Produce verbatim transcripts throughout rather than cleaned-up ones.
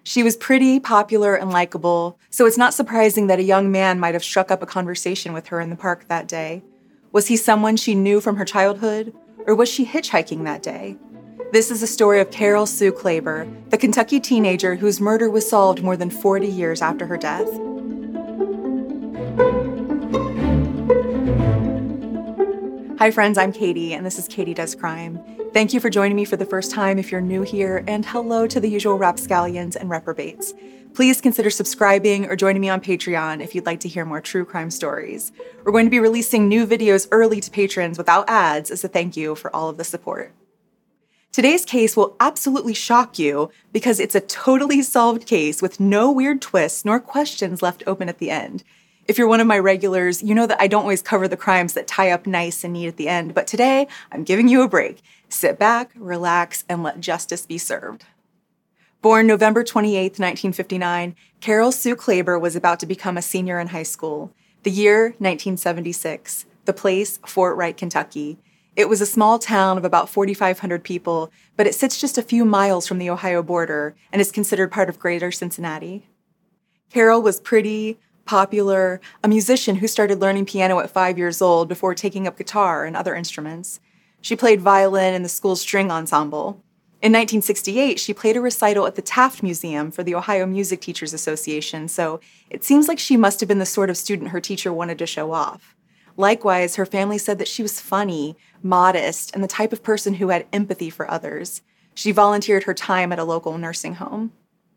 She was pretty, popular, and likable, so it's not surprising that a young man might have struck up a conversation with her in the park that day. Was he someone she knew from her childhood, or was she hitchhiking that day? This is the story of Carol Sue Klaber, the Kentucky teenager whose murder was solved more than forty years after her death. Hi friends, I'm Katie, and this is Katie Does Crime. Thank you for joining me for the first time if you're new here, and hello to the usual rapscallions and reprobates. Please consider subscribing or joining me on Patreon if you'd like to hear more true crime stories. We're going to be releasing new videos early to patrons without ads as a thank you for all of the support. Today's case will absolutely shock you because it's a totally solved case with no weird twists nor questions left open at the end. If you're one of my regulars, you know that I don't always cover the crimes that tie up nice and neat at the end, but today I'm giving you a break. Sit back, relax, and let justice be served. Born November twenty-eighth, nineteen fifty-nine, Carol Sue Klaber was about to become a senior in high school. The year, nineteen seventy-six. The place, Fort Wright, Kentucky. It was a small town of about forty-five hundred people, but it sits just a few miles from the Ohio border and is considered part of Greater Cincinnati. Carol was pretty, popular, a musician who started learning piano at five years old before taking up guitar and other instruments. She played violin in the school's string ensemble. In nineteen sixty-eight, she played a recital at the Taft Museum for the Ohio Music Teachers Association, so it seems like she must have been the sort of student her teacher wanted to show off. Likewise, her family said that she was funny, modest, and the type of person who had empathy for others. She volunteered her time at a local nursing home.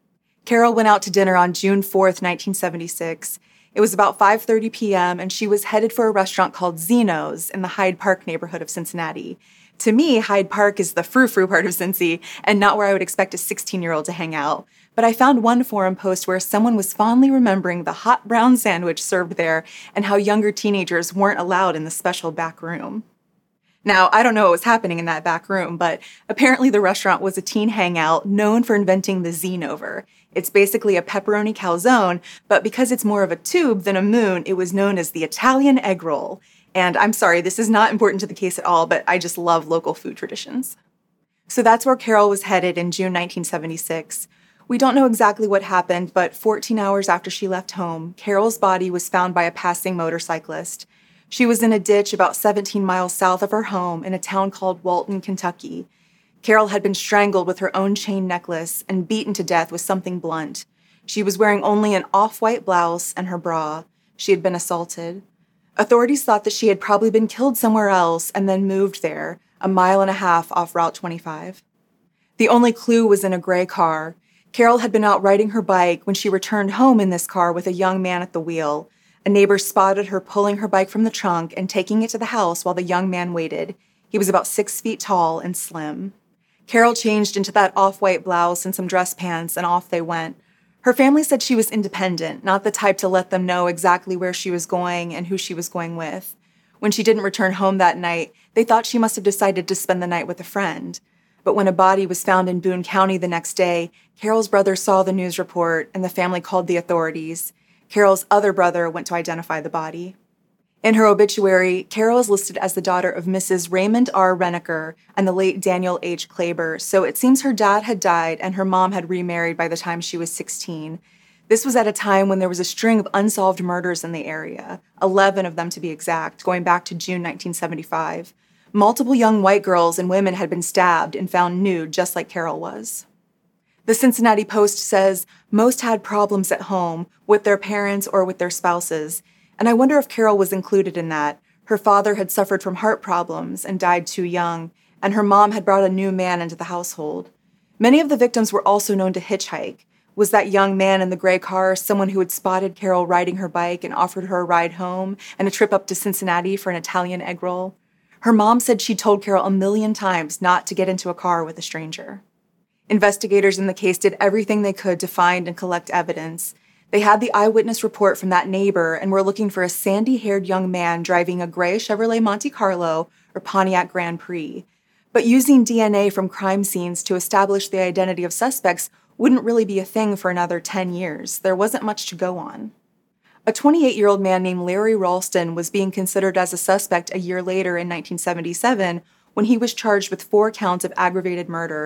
Carol went out to dinner on June fourth, nineteen seventy-six. It was about five thirty p.m., and she was headed for a restaurant called Zeno's in the Hyde Park neighborhood of Cincinnati. To me, Hyde Park is the frou-frou part of Cincy, and not where I would expect a sixteen-year-old to hang out. But I found one forum post where someone was fondly remembering the hot brown sandwich served there and how younger teenagers weren't allowed in the special back room. Now, I don't know what was happening in that back room, but apparently the restaurant was a teen hangout known for inventing the Zenover. It's basically a pepperoni calzone, but because it's more of a tube than a moon, it was known as the Italian egg roll. And I'm sorry, this is not important to the case at all, but I just love local food traditions. So that's where Carol was headed in June nineteen seventy-six. We don't know exactly what happened, but fourteen hours after she left home, Carol's body was found by a passing motorcyclist. She was in a ditch about seventeen miles south of her home in a town called Walton, Kentucky. Carol had been strangled with her own chain necklace and beaten to death with something blunt. She was wearing only an off-white blouse and her bra. She had been assaulted. Authorities thought that she had probably been killed somewhere else and then moved there, a mile and a half off Route twenty-five. The only clue was in a gray car. Carol had been out riding her bike when she returned home in this car with a young man at the wheel. A neighbor spotted her pulling her bike from the trunk and taking it to the house while the young man waited. He was about six feet tall and slim. Carol changed into that off-white blouse and some dress pants, and off they went. Her family said she was independent, not the type to let them know exactly where she was going and who she was going with. When she didn't return home that night, they thought she must have decided to spend the night with a friend. But when a body was found in Boone County the next day, Carol's brother saw the news report and the family called the authorities. Carol's other brother went to identify the body. In her obituary, Carol is listed as the daughter of Missus Raymond R. Renneker and the late Daniel H. Klaber, so it seems her dad had died and her mom had remarried by the time she was sixteen. This was at a time when there was a string of unsolved murders in the area, eleven of them to be exact, going back to June nineteen seventy-five. Multiple young white girls and women had been stabbed and found nude, just like Carol was. The Cincinnati Post says most had problems at home with their parents or with their spouses, and I wonder if Carol was included in that. Her father had suffered from heart problems and died too young, and her mom had brought a new man into the household. Many of the victims were also known to hitchhike. Was that young man in the gray car someone who had spotted Carol riding her bike and offered her a ride home and a trip up to Cincinnati for an Italian egg roll? Her mom said she told Carol a million times not to get into a car with a stranger. Investigators in the case did everything they could to find and collect evidence. They had the eyewitness report from that neighbor and were looking for a sandy-haired young man driving a gray Chevrolet Monte Carlo or Pontiac Grand Prix. But using D N A from crime scenes to establish the identity of suspects wouldn't really be a thing for another ten years. There wasn't much to go on. A twenty-eight-year-old man named Larry Ralston was being considered as a suspect a year later in nineteen seventy-seven when he was charged with four counts of aggravated murder.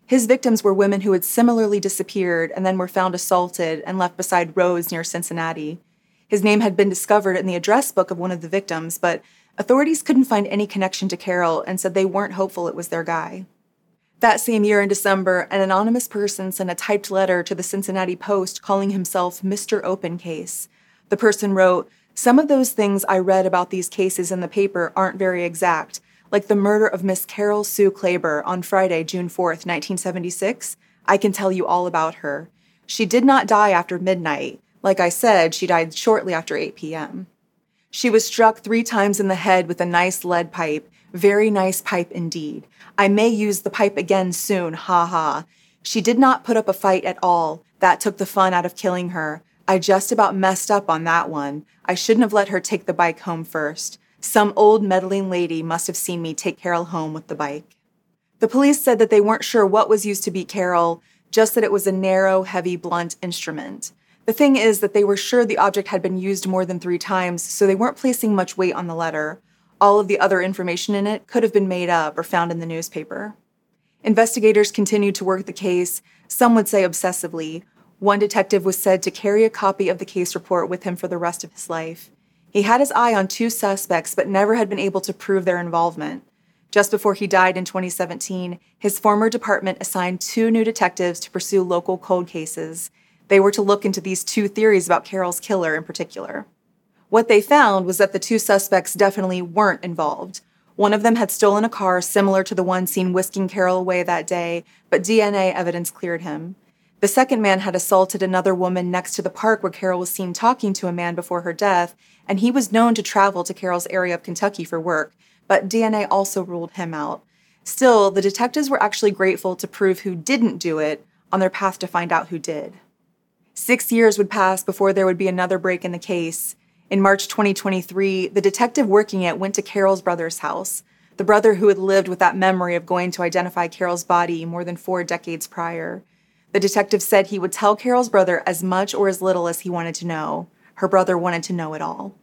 His victims were women who had similarly disappeared and then were found assaulted and left beside roads near Cincinnati. His name had been discovered in the address book of one of the victims, but authorities couldn't find any connection to Carroll and said they weren't hopeful it was their guy. That same year in December, an anonymous person sent a typed letter to the Cincinnati Post calling himself Mister Open Case. The person wrote, "Some of those things I read about these cases in the paper aren't very exact, like the murder of Miss Carol Sue Klaber on Friday, June fourth, nineteen seventy-six. I can tell you all about her. She did not die after midnight. Like I said, she died shortly after eight p.m. She was struck three times in the head with a nice lead pipe. Very nice pipe indeed. I may use the pipe again soon, ha ha. She did not put up a fight at all. That took the fun out of killing her. I just about messed up on that one. I shouldn't have let her take the bike home first. Some old meddling lady must have seen me take Carol home with the bike." The police said that they weren't sure what was used to beat Carol, just that it was a narrow, heavy, blunt instrument. The thing is that they were sure the object had been used more than three times, so they weren't placing much weight on the letter. All of the other information in it could have been made up or found in the newspaper. Investigators continued to work the case, some would say obsessively. One detective was said to carry a copy of the case report with him for the rest of his life. He had his eye on two suspects, but never had been able to prove their involvement. Just before he died in twenty seventeen, his former department assigned two new detectives to pursue local cold cases. They were to look into these two theories about Carol's killer in particular. What they found was that the two suspects definitely weren't involved. One of them had stolen a car similar to the one seen whisking Carol away that day, but D N A evidence cleared him. The second man had assaulted another woman next to the park where Carol was seen talking to a man before her death, and he was known to travel to Carol's area of Kentucky for work, but D N A also ruled him out. Still, the detectives were actually grateful to prove who didn't do it on their path to find out who did. Six years would pass before there would be another break in the case. In March twenty twenty-three, the detective working it went to Carol's brother's house, the brother who had lived with that memory of going to identify Carol's body more than four decades prior. The detective said he would tell Carol's brother as much or as little as he wanted to know. Her brother wanted to know it all.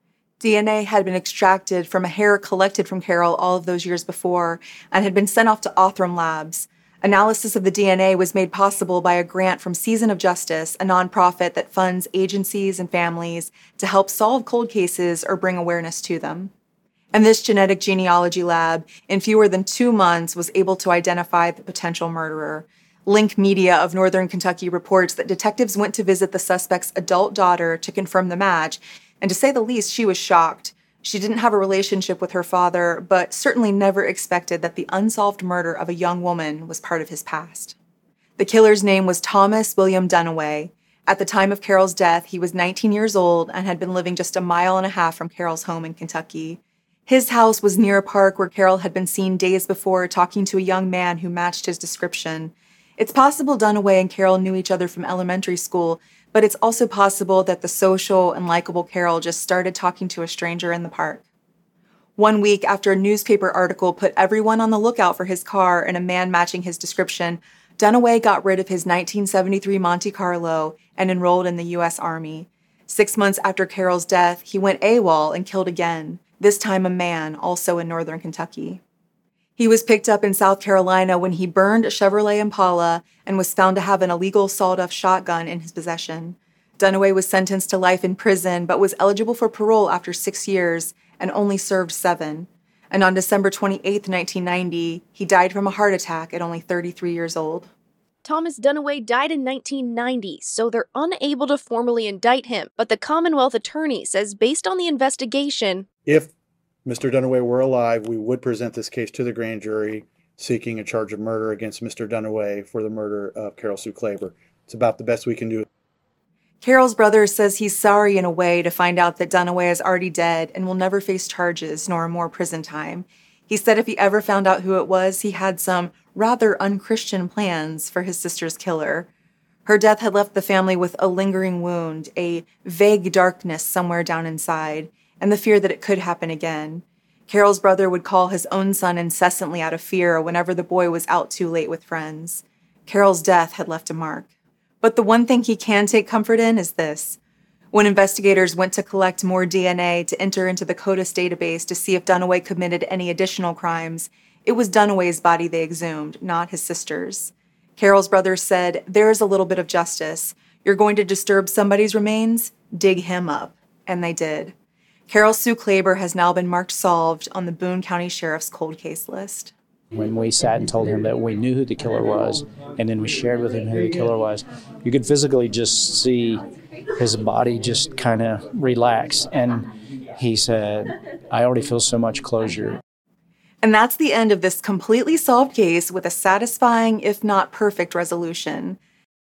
D N A had been extracted from a hair collected from Carol all of those years before and had been sent off to Othram Labs. Analysis of the D N A was made possible by a grant from Season of Justice, a nonprofit that funds agencies and families to help solve cold cases or bring awareness to them. And this genetic genealogy lab, in fewer than two months, was able to identify the potential murderer. Link Media of Northern Kentucky reports that detectives went to visit the suspect's adult daughter to confirm the match, and to say the least, she was shocked. She didn't have a relationship with her father, but certainly never expected that the unsolved murder of a young woman was part of his past. The killer's name was Thomas William Dunaway. At the time of Carol's death, he was nineteen years old and had been living just a mile and a half from Carol's home in Kentucky. His house was near a park where Carol had been seen days before talking to a young man who matched his description. It's possible Dunaway and Carol knew each other from elementary school, but it's also possible that the social and likable Carol just started talking to a stranger in the park. One week after a newspaper article put everyone on the lookout for his car and a man matching his description, Dunaway got rid of his nineteen seventy-three Monte Carlo and enrolled in the U S Army. Six months after Carol's death, he went AWOL and killed again, this time a man, also in northern Kentucky. He was picked up in South Carolina when he burned a Chevrolet Impala and was found to have an illegal sawed-off shotgun in his possession. Dunaway was sentenced to life in prison, but was eligible for parole after six years and only served seven. And on December twenty-eighth, nineteen ninety, he died from a heart attack at only thirty-three years old. Thomas Dunaway died in nineteen ninety, so they're unable to formally indict him, but the Commonwealth Attorney says based on the investigation, if Mister Dunaway were alive, we would present this case to the grand jury seeking a charge of murder against Mister Dunaway for the murder of Carol Sue Klaber. It's about the best we can do. Carol's brother says he's sorry in a way to find out that Dunaway is already dead and will never face charges nor more prison time. He said if he ever found out who it was, he had some rather unchristian plans for his sister's killer. Her death had left the family with a lingering wound, a vague darkness somewhere down inside, and the fear that it could happen again. Carol's brother would call his own son incessantly out of fear whenever the boy was out too late with friends. Carol's death had left a mark. But the one thing he can take comfort in is this. When investigators went to collect more D N A to enter into the CODIS database to see if Dunaway committed any additional crimes, it was Dunaway's body they exhumed, not his sister's. Carol's brothers said, "There is a little bit of justice. You're going to disturb somebody's remains? Dig him up." And they did. Carol Sue Klaber has now been marked solved on the Boone County Sheriff's cold case list. When we sat and told him that we knew who the killer was, and then we shared with him who the killer was, you could physically just see his body just kind of relax. And he said, "I already feel so much closure." And that's the end of this completely solved case with a satisfying, if not perfect, resolution.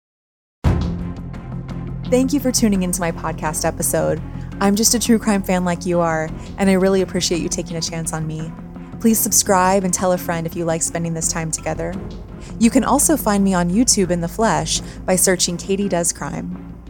Thank you for tuning into my podcast episode. I'm just a true crime fan like you are, and I really appreciate you taking a chance on me. Please subscribe and tell a friend if you like spending this time together. You can also find me on YouTube in the flesh by searching Katie Does Crime.